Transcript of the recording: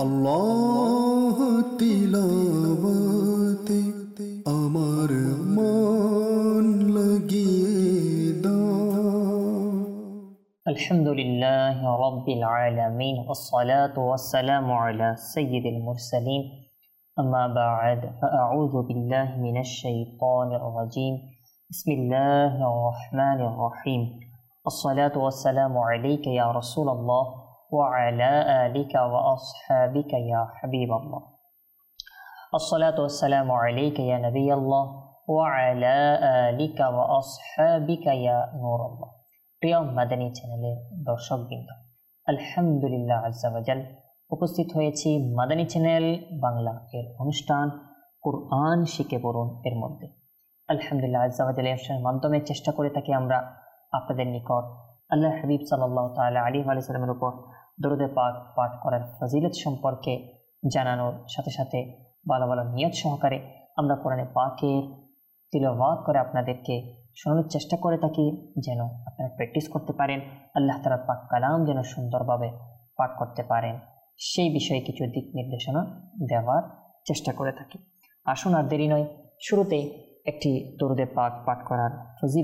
আল্লাহ তিলাওয়াতে আমার মন লাগিয়ে দাও। আলহামদুলিল্লাহ রাব্বিল আলামিন ওয়াসসালাতু ওয়াসসালামু আলা সাইয়্যিদিল মুরসালিন আম্মা বা'দ ফাআউযু বিল্লাহি মিনাশ শাইতানির রাজীম বিসমিল্লাহির রহমানির রহিম আসসালাতু ওয়াসসালামু আলাইকা ইয়া রাসূলুল্লাহ ওয়া আলা আলিকা ওয়া আসহাবিকা ইয়া হাবিবাল্লাহ আসসালাতু ওয়াসসালামু আলাইকা ইয়া নাবিয়াল্লাহ ওয়া আলা আলিকা ওয়া আসহাবিকা ইয়া নূরাল্লাহ। প্রিয় মাদানী চ্যানেলের দর্শকবৃন্দ, আলহামদুলিল্লাহ আজ্জা ওয়া জাল উপস্থিত হয়েছি মাদানী চ্যানেল বাংলা এর অনুষ্ঠান কুরআন শিখে পড়ুন এর মধ্যে। আলহামদুলিল্লাহ আজ্জা ওয়া জাল এর মাধ্যমে চেষ্টা করে থাকি আমরা আপনাদের নিকট আল্লাহ হাবিব সাল্লাল্লাহু তাআলা আলাইহি ওয়া সাল্লামের উপর দরুদ পাক পাঠ করার ফজিলত সম্পর্কে জানানোর সাথে সাথে ভালো ভালো নিয়ত সহকারে আমরা কোরআনে পাকের তিলাওয়াত করে আপনাদেরকে শোনানোর চেষ্টা করে থাকি, যেন আপনারা প্র্যাকটিস করতে পারেন, আল্লাহ তাআলার পাক কালাম যেন সুন্দরভাবে পাঠ করতে পারেন, সেই বিষয়ে কিছু দিক নির্দেশনা দেওয়ার চেষ্টা করে থাকি। আসুন আর দেরি নয়, শুরুতেই একটি দরুদে পাক পাঠ করার ফজিলত